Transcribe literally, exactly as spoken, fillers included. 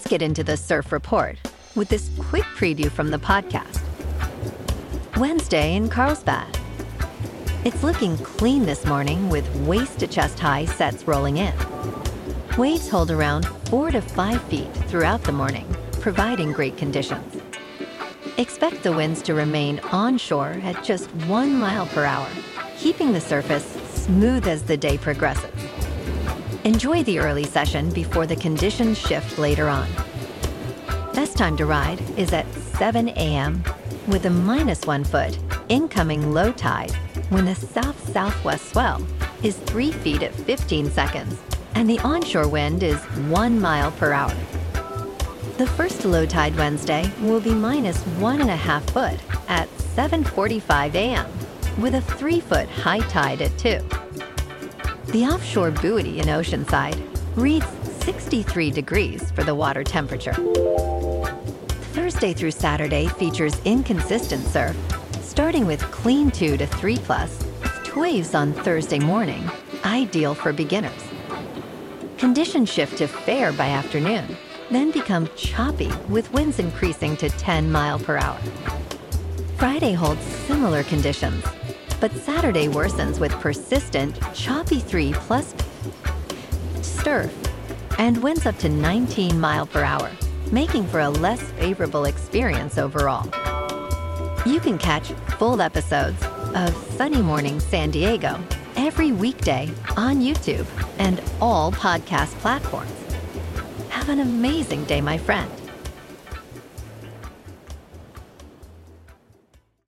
get into the surf report with this quick preview from the podcast. Wednesday in Carlsbad. It's looking clean this morning with waist to chest high sets rolling in. Waves hold around four to five feet throughout the morning, providing great conditions. Expect the winds to remain onshore at just one mile per hour, keeping the surface smooth as the day progresses. Enjoy the early session before the conditions shift later on. Best time to ride is at seven a.m. with a minus one foot incoming low tide when the south-southwest swell is three feet at fifteen seconds and the onshore wind is one mile per hour. The first low tide Wednesday will be minus one and a half foot at seven forty-five a.m. with a three foot high tide at two. The offshore buoy in Oceanside reads sixty-three degrees for the water temperature. Thursday through Saturday features inconsistent surf, starting with clean two to three plus, with waves on Thursday morning, ideal for beginners. Conditions shift to fair by afternoon, then become choppy with winds increasing to ten mile per hour. Friday holds similar conditions, but Saturday worsens with persistent choppy three plus surf and winds up to nineteen mile per hour, making for a less favorable experience overall. You can catch full episodes of Sunny Morning San Diego every weekday on YouTube and all podcast platforms. Have an amazing day, my friend.